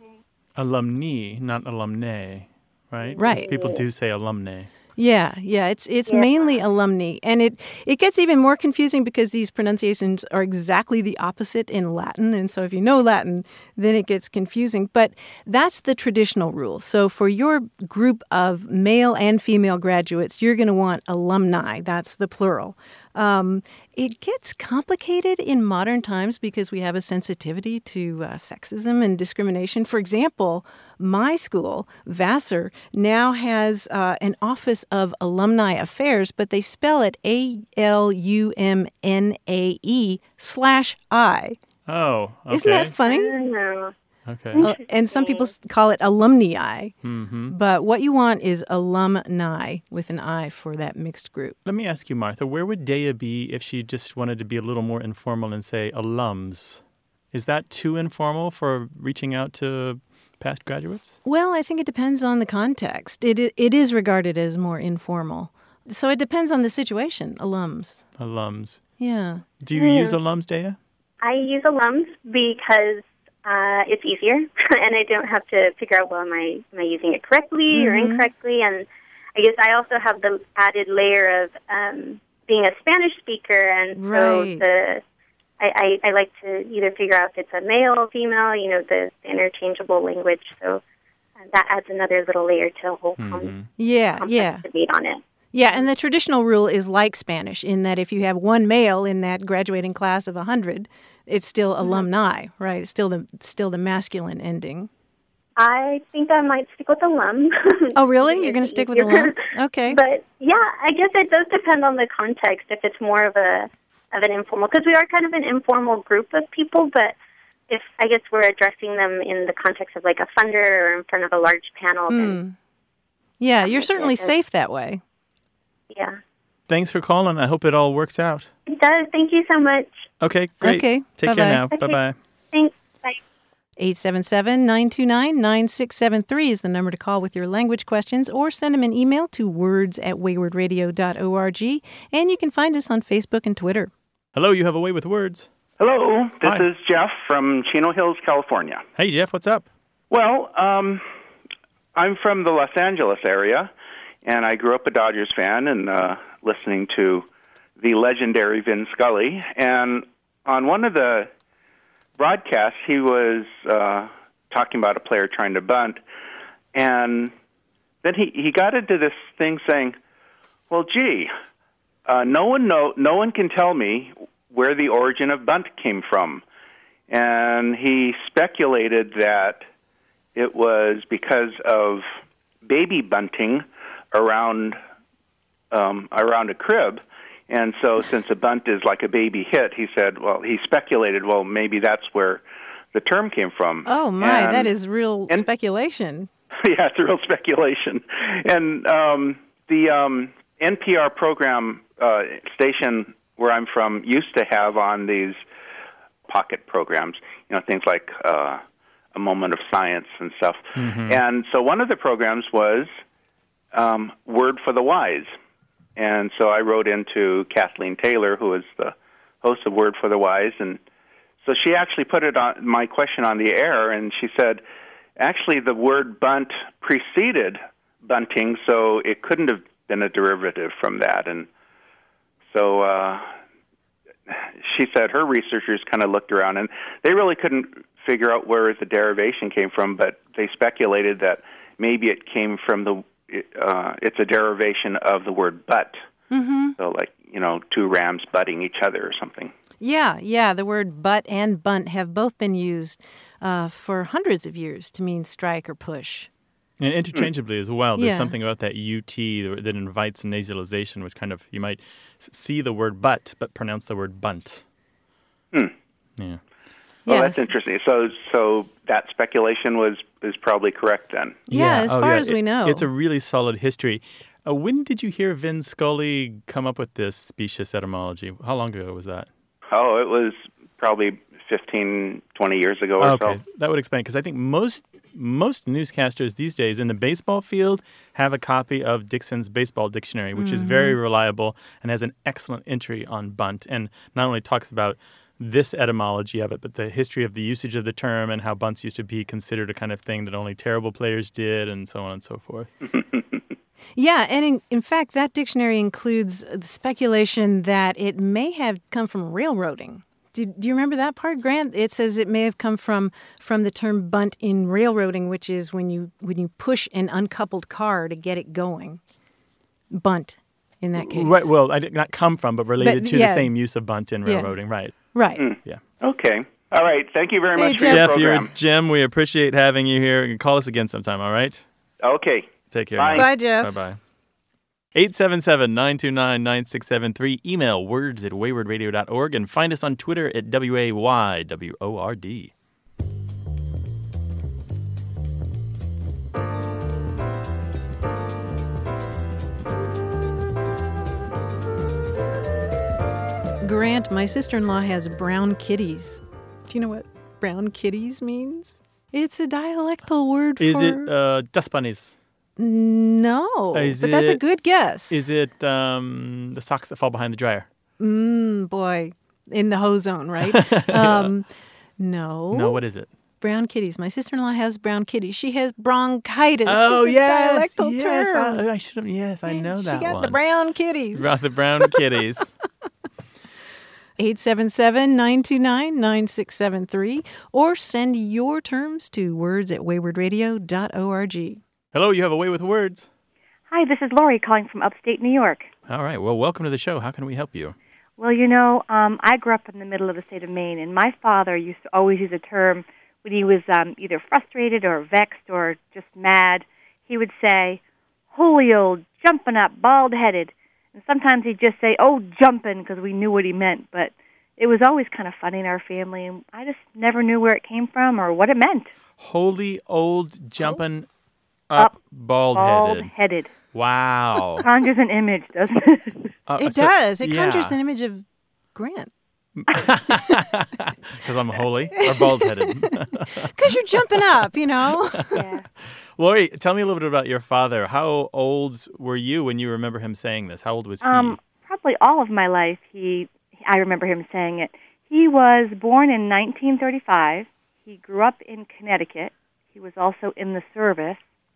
Alumni, not alumnae, right? 'Cause Right. people do say alumnae. Yeah, yeah, it's it's Yeah. mainly alumni, and it it gets even more confusing because these pronunciations are exactly the opposite in Latin, and so if you know Latin, then it gets confusing. But that's the traditional rule. So for your group of male and female graduates, you're going to want alumni. That's the plural. Um, it gets complicated in modern times because we have a sensitivity to uh, sexism and discrimination. For example, my school, Vassar, now has uh, an Office of Alumni Affairs, but they spell it A L U M N A E slash I. Oh, okay. Isn't that funny? Ah. Okay. Uh, and some people s- call it alumni. Mm-hmm. But what you want is alumni with an I for that mixed group. Let me ask you, Martha, where would Dea be if she just wanted to be a little more informal and say alums? Is that too informal for reaching out to past graduates? Well, I think it depends on the context. It i- It is regarded as more informal. So it depends on the situation, alums. Alums. Yeah. Do you use alums, Dea? I use alums because uh, it's easier, and I don't have to figure out, well, am I, am I using it correctly or Mhm. incorrectly? And I guess I also have the added layer of um, being a Spanish speaker, and so Right. the I, I, I like to either figure out if it's a male or female, you know, the interchangeable language. So uh, that adds another little layer to the whole com- Mm-hmm. Yeah, complex yeah. debate on it. Yeah, and the traditional rule is like Spanish in that if you have one male in that graduating class of one hundred, it's still alumni, right? It's still the still the masculine ending. I think I might stick with alum. Oh, really? You're It's going to stick with easier. alum? Okay. But yeah, I guess it does depend on the context. If it's more of a of an informal, because we are kind of an informal group of people. But if I guess we're addressing them in the context of like a funder or in front of a large panel, then Mm. Yeah, you're makes certainly sense. safe that way. yeah, Thanks for calling. I hope it all works out. it does. Thank you so much. Okay, great. Okay, Take bye-bye. care now. Okay. Bye-bye. Thanks. Bye. eight seven seven, nine two nine, nine six seven three is the number to call with your language questions, or send them an email to words at wayward radio dot org. And you can find us on Facebook and Twitter. Hello, you have a way with words. Hello, this Hi. is Jeff from Chino Hills, California. Hey, Jeff, what's up? Well, um, I'm from the Los Angeles area, and I grew up a Dodgers fan and uh, listening to the legendary Vin Scully. And on one of the broadcasts, he was uh, talking about a player trying to bunt, and then he, he got into this thing saying, well, gee, uh, no one know, no one can tell me where the origin of bunt came from. And he speculated that it was because of baby bunting around um, around a crib. And so since a bunt is like a baby hit, he said, well, he speculated, well, maybe that's where the term came from. Oh, my, And- that is real and- speculation. yeah, it's a real speculation. And um, the um, N P R program uh, station where I'm from used to have on these pocket programs, you know, things like uh, A Moment of Science and stuff. Mm-hmm. And so one of the programs was um, Word for the Wise. And so I wrote into Kathleen Taylor, who is the host of Word for the Wise, and so she actually put it on my question on the air, and she said, actually, the word bunt preceded bunting, so it couldn't have been a derivative from that. And so uh, she said her researchers kind of looked around, and they really couldn't figure out where the derivation came from, but they speculated that maybe it came from the, uh, it's a derivation of the word butt. Mm-hmm. So like, you know, two rams butting each other or something. Yeah, yeah. The word butt and bunt have both been used uh, for hundreds of years to mean strike or push. And interchangeably as well. There's Yeah. something about that U T that invites nasalization, which kind of, you might see the word butt, but pronounce the word bunt. Hmm. Yeah. Well, Yes. that's interesting. So, so that speculation was is probably correct then. Yeah, as Oh, far yeah. as we It- know. It's a really solid history. Uh, when did you hear Vin Scully come up with this specious etymology? How long ago was that? Oh, it was probably fifteen, twenty years ago or Okay, so. that would explain, because I think most most newscasters these days in the baseball field have a copy of Dixon's Baseball Dictionary, which is very reliable and has an excellent entry on bunt, and not only talks about this etymology of it, but the history of the usage of the term and how bunts used to be considered a kind of thing that only terrible players did, and so on and so forth. Yeah, and in, in fact, that dictionary includes the speculation that it may have come from railroading. Do, do you remember that part, Grant? It says it may have come from from the term bunt in railroading, which is when you when you push an uncoupled car to get it going. Bunt, in that case. Right. Well, I did not come from, but related But, to yeah. the same use of bunt in Yeah. railroading. Right. Right. Yeah. Okay. All right. Thank you very Hey, much for your Jeff, program. you're Jim. We appreciate having you here. You can call us again sometime, all right? Okay. Take care. Bye. now. Bye, Jeff. Bye-bye. eight seven seven, nine two nine, nine six seven three. Email words at wayward radio dot org and find us on Twitter at W A Y W O R D. Grant, my sister-in-law has brown kitties. Do you know what brown kitties means? It's a dialectal word Is for... it uh, dust bunnies? No, Is but that's a it- good guess. Is it um, the socks that fall behind the dryer? Mm, boy, in the hose zone, right? um, no. No, what is it? Brown kitties. My sister-in-law has brown kitties. She has bronchitis. Oh, it's a yes. dialectal yes. term. I, I should have. Yes, I know that She got one. the brown kitties. Right, the brown kitties. eight seven seven, nine two nine, nine six seven three or send your terms to words at wayward radio dot org. Hello, you have a way with words. Hi, this is Lori calling from upstate New York. All right. Well, welcome to the show. How can we help you? Well, you know, um, I grew up in the middle of the state of Maine, and my father used to always use a term when he was um, either frustrated or vexed or just mad. He would say, "Holy old jumping up, bald-headed." And sometimes he'd just say, "Oh, jumping," because we knew what he meant. But it was always kind of funny in our family, and I just never knew where it came from or what it meant. Holy old jumping up, Up, bald-headed. Bald-headed. Wow. Conjures an image, doesn't it? Uh, It so- does. It conjures yeah. an image of Grant. Because I'm holy or bald-headed. Because you're jumping up, you know. Yeah. Lori, tell me a little bit about your father. How old were you when you remember him saying this? How old was he? Um, probably all of my life, he, I remember him saying it. He was born in nineteen thirty-five. He grew up in Connecticut. He was also in the service.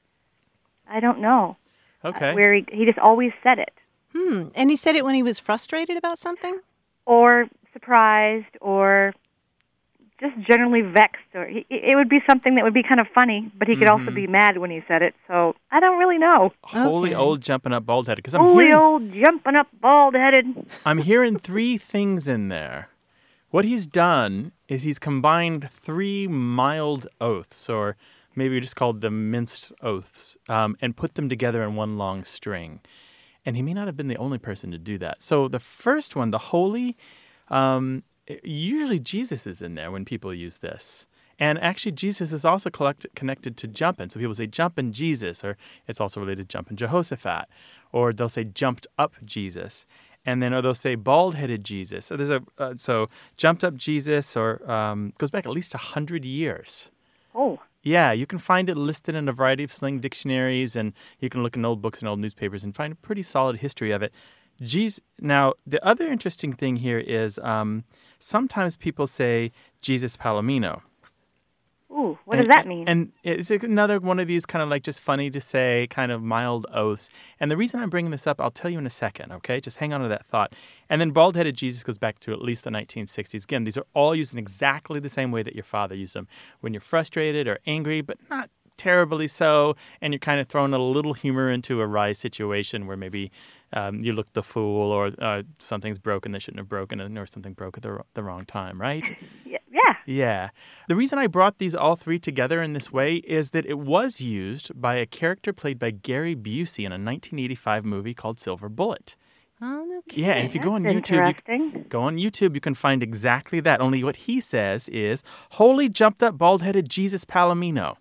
I don't know. Okay. Uh, where he, he just always said it. Hmm. And he said it when he was frustrated about something? Or surprised, or just generally vexed. Or he, it would be something that would be kind of funny, but he could also Mhm. be mad when he said it. So I don't really know. Holy Okay. old jumping up bald-headed. Because I'm Holy hearing, old jumping up bald-headed. I'm hearing three things in there. What he's done is he's combined three mild oaths, or maybe we just called them minced oaths, um, and put them together in one long string. And he may not have been the only person to do that. So the first one, the holy, um, usually Jesus is in there when people use this. And actually, Jesus is also collect- connected to jumping. So people say jumping Jesus, or it's also related to jumping Jehoshaphat, or they'll say jumped up Jesus. And then, or they'll say bald-headed Jesus. So there's a uh, so jumped up Jesus, or um, goes back at least a hundred years. Oh. Yeah, you can find it listed in a variety of slang dictionaries, and you can look in old books and old newspapers and find a pretty solid history of it. Jesus. Now, the other interesting thing here is um, sometimes people say Jesus Palomino. Ooh, what and, does that mean? And it's another one of these kind of like just funny to say, kind of mild oaths. And the reason I'm bringing this up, I'll tell you in a second, okay? Just hang on to that thought. And then bald-headed Jesus goes back to at least the nineteen sixties. Again, these are all used in exactly the same way that your father used them. When you're frustrated or angry, but not terribly so, and you're kind of throwing a little humor into a wry situation where maybe um, you look the fool, or uh, something's broken that shouldn't have broken, or something broke at the, the wrong time, right? Yeah. Yeah. Yeah. The reason I brought these all three together in this way is that it was used by a character played by Gary Busey in a nineteen eighty-five movie called Silver Bullet. Oh, okay. Yeah, and if you go on YouTube, you, go on YouTube, you can find exactly that. Only what he says is, "Holy jumped up bald-headed Jesus Palomino."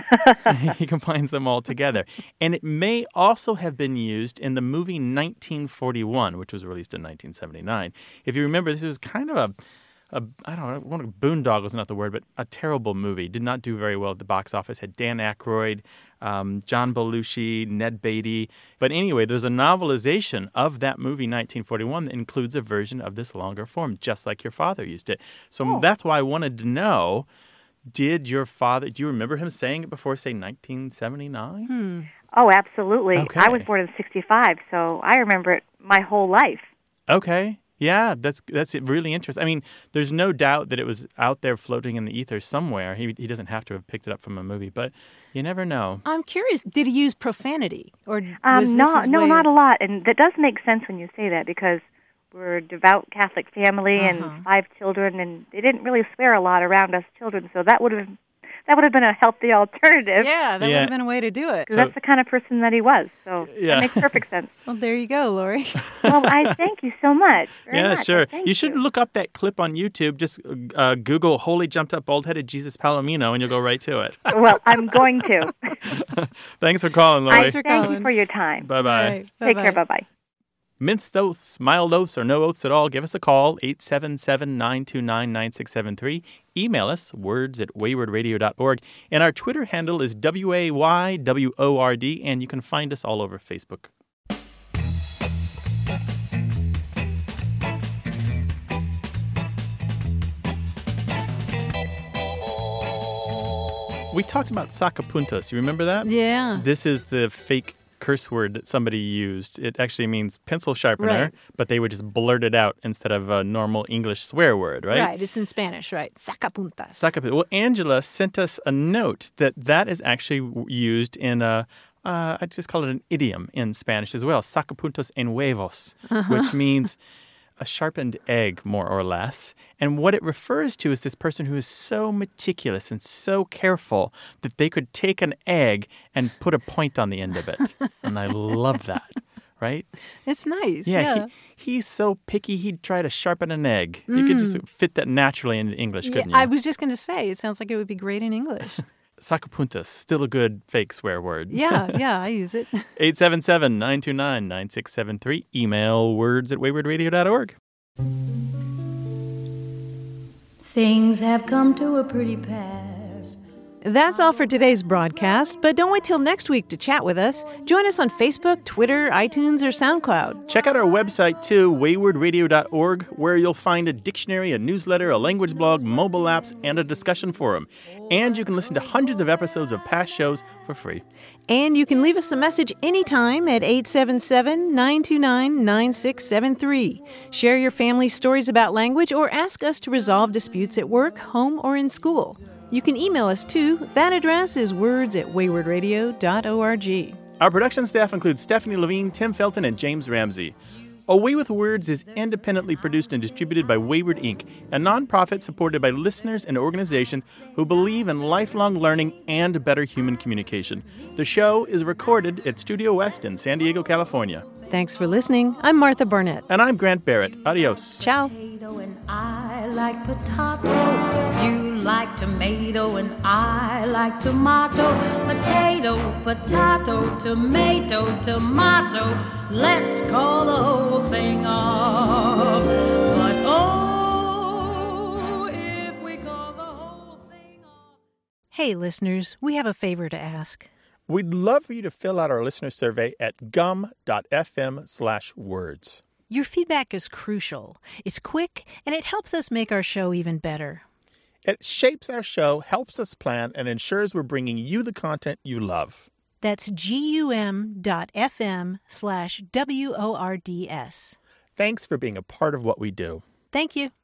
He combines them all together. And it may also have been used in the movie nineteen forty-one, which was released in nineteen seventy-nine. If you remember, this was kind of a, a I don't know, boondoggle is not the word, but a terrible movie. Did not do very well at the box office. Had Dan Aykroyd, um, John Belushi, Ned Beatty. But anyway, there's a novelization of that movie nineteen forty-one that includes a version of this longer form, just like your father used it. So Oh. that's why I wanted to know, did your father, do you remember him saying it before, say, nineteen seventy-nine? Hmm. Oh, absolutely. Okay. I was born in sixty-five, so I remember it my whole life. Okay. Yeah, that's that's really interesting. I mean, there's no doubt that it was out there floating in the ether somewhere. He he doesn't have to have picked it up from a movie, but you never know. I'm curious, did he use profanity? Or Um, was this no, his no, way not of- a lot. And that does make sense when you say that, because we're a devout Catholic family Uh-huh. and five children, and they didn't really swear a lot around us children, so that would have that would have been a healthy alternative. Yeah, that would Yeah. have been a way to do it. Because that's the kind of person that he was. So Yeah. that makes perfect sense. Well, there you go, Lori. Well, I thank you so much. very Yeah, much. sure. Thank You should look up that clip on YouTube. Just uh, Google "Holy jumped up bald-headed Jesus Palomino" and you'll go right to it. Well, I'm going to. Thanks for calling, Lori. Thanks for Thank calling. you for your time. Bye-bye. All right, Take care. bye-bye. Bye-bye. Minced oaths, mild oaths, or no oaths at all, give us a call, eight seven seven, nine two nine, nine six seven three. Email us, words at wayward radio dot org. And our Twitter handle is W A Y W O R D, and you can find us all over Facebook. We talked about sacapuntas. You remember that? Yeah. This is the fake curse word that somebody used. It actually means pencil sharpener, Right. but they would just blurt it out instead of a normal English swear word, right? Right, it's in Spanish, right? Sacapuntas. Sacapuntas. Well, Angela sent us a note that that is actually w- used in a, uh, I just call it an idiom in Spanish as well, sacapuntas en huevos, Uh-huh. which means a sharpened egg, more or less. And what it refers to is this person who is so meticulous and so careful that they could take an egg and put a point on the end of it. And I love that, right? It's nice. Yeah, Yeah. He, he's so picky, he'd try to sharpen an egg. You could just Mm. fit that naturally into English, Yeah, couldn't you? I was just going to say, it sounds like it would be great in English. Sacapuntas, still a good fake swear word. Yeah, yeah, I use it. eight seven seven, nine two nine, nine six seven three. Email words at wayward radio dot org. Things have come to a pretty pass. That's all for today's broadcast, but don't wait till next week to chat with us. Join us on Facebook, Twitter, iTunes, or SoundCloud. Check out our website too, wayward radio dot org, where you'll find a dictionary, a newsletter, a language blog, mobile apps, and a discussion forum. And you can listen to hundreds of episodes of past shows for free. And you can leave us a message anytime at eight seven seven, nine two nine, nine six seven three. Share your family's stories about language or ask us to resolve disputes at work, home, or in school. You can email us too. That address is words at wayward radio dot org. Our production staff includes Stephanie Levine, Tim Felton, and James Ramsey. Away with Words is independently produced and distributed by Wayward Incorporated, a nonprofit supported by listeners and organizations who believe in lifelong learning and better human communication. The show is recorded at Studio West in San Diego, California. Thanks for listening. I'm Martha Barnett. And I'm Grant Barrett. Adios. Ciao. And I like potato, you like tomato, and I like tomato. Potato, potato, tomato, tomato. Let's call the whole thing off. But oh, if we call the whole thing off. Hey, listeners, we have a favor to ask. We'd love for you to fill out our listener survey at gum.fm slash words. Your feedback is crucial. It's quick, and it helps us make our show even better. It shapes our show, helps us plan, and ensures we're bringing you the content you love. That's gum.fm slash W O R D S. Thanks for being a part of what we do. Thank you.